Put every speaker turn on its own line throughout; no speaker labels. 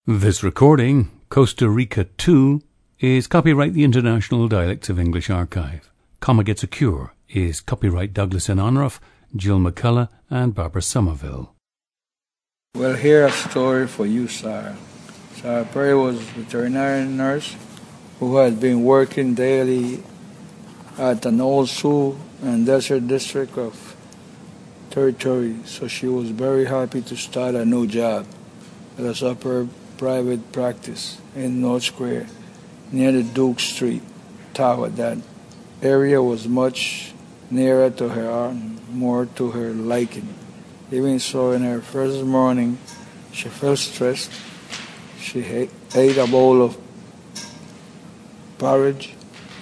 This recording, Costa Rica 2, is copyright the International Dialects of English Archive. Comma Gets a Cure is copyright Douglas N. Onruff, Jill McCullough, and Barbara Somerville.
Well, here a story for you, Sarah. Sarah Perry was a veterinary nurse who had been working daily at an old Sioux and Desert District of Territory, so she was very happy to start a new job at a suburb private practice in North Square near the Duke Street Tower. That area was much nearer to her heart and more to her liking. Even so, in her first morning, she felt stressed. She ate a bowl of porridge,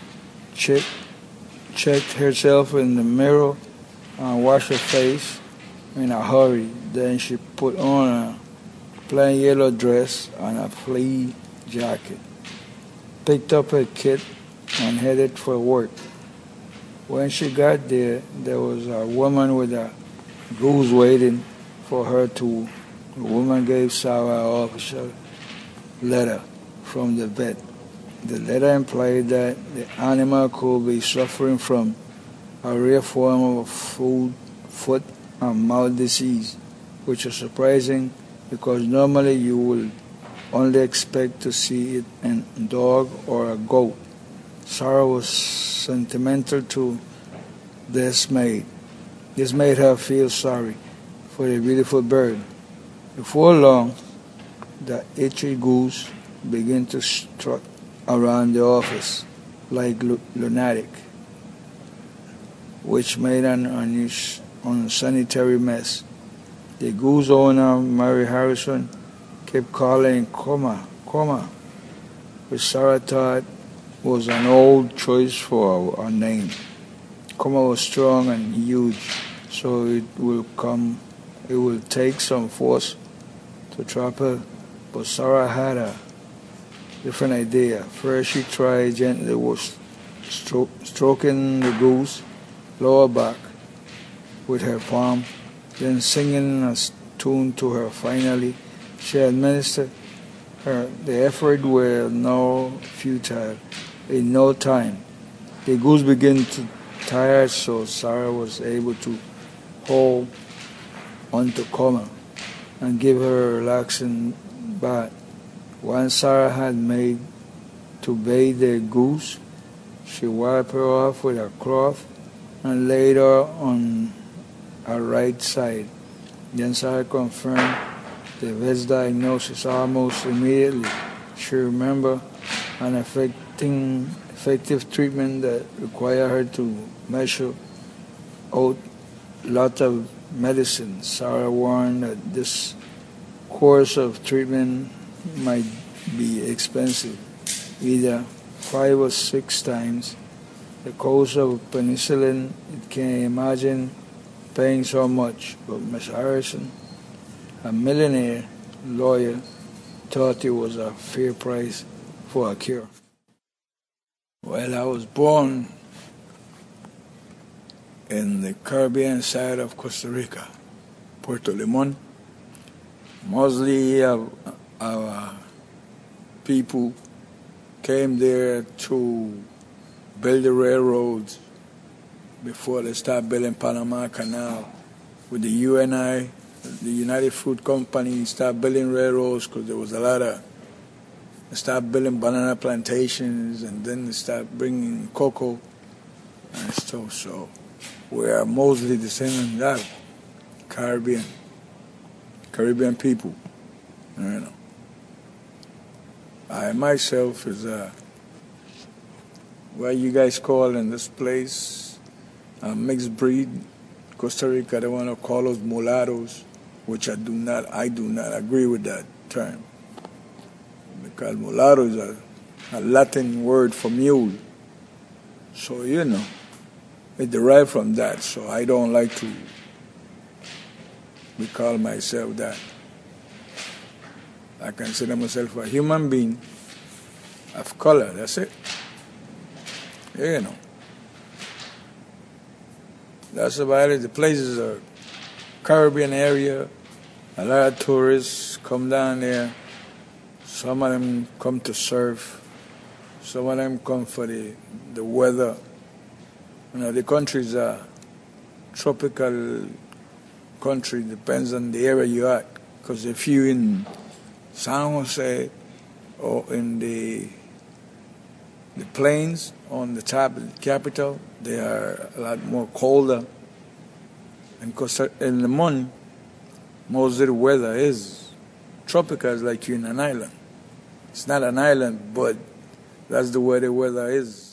checked herself in the mirror, and washed her face in a hurry. Then she put on a plain yellow dress and a flea jacket, picked up her kit, and headed for work. When she got there, there was a woman with a goose waiting for her too. The woman gave Sarah an official letter from the vet. The letter implied that the animal could be suffering from a rare form of foot and mouth disease, which is surprising because normally you will only expect to see it in a dog or a goat. Sarah was sentimental to this maid. This made her feel sorry for the beautiful bird. Before long, the itchy goose began to strut around the office like lunatic, which made an unsanitary mess. The goose owner, Mary Harrison, kept calling Coma, which Sarah thought was an old choice for a name. Coma was strong and huge, so it will take some force to trap her. But Sarah had a different idea. First, she tried gently stroking the goose lower back with her palm, then singing a tune to her. Finally, she administered her. The effort were now futile. In no time, the goose began to tire, so Sarah was able to hold onto Coma and give her a relaxing bath. Once Sarah had made to bathe the goose, she wiped her off with a cloth and laid her on her right side. Then Sarah confirmed the vet's diagnosis almost immediately. She remembered an effective treatment that required her to measure out a lot of medicine. Sarah warned that this course of treatment might be expensive, either 5 or 6 times the cost of penicillin. It can't imagine paying so much, but Miss Harrison, a millionaire lawyer, thought it was a fair price for a cure. Well, I was born in the Caribbean side of Costa Rica, Puerto Limon. Mostly our people came there to build the railroads before they started building Panama Canal. With the UNI, the United Fruit Company, started building railroads because there was a lot of. They started building banana plantations, and then they started bringing cocoa and stuff. So we are mostly descendants of that Caribbean people. You know, I myself is what you guys call in this place a mixed breed. Costa Rica, they want to call us mulattoes, which I do not agree with that term. Because mulatto is a Latin word for mule. So, you know, it derived from that. So I don't like to call myself that. I consider myself a human being of color, that's it. You know. That's about it. The place is a Caribbean area. A lot of tourists come down there Some of them come to surf. Some of them come for the weather. You know, the country is a tropical country. Depends on the area you're at. Because if you're in San Jose or in the plains on the top of the capital, they are a lot more colder. And because in the month, most of the weather is tropical, like you're in an island. It's not an island, but that's the way the weather is.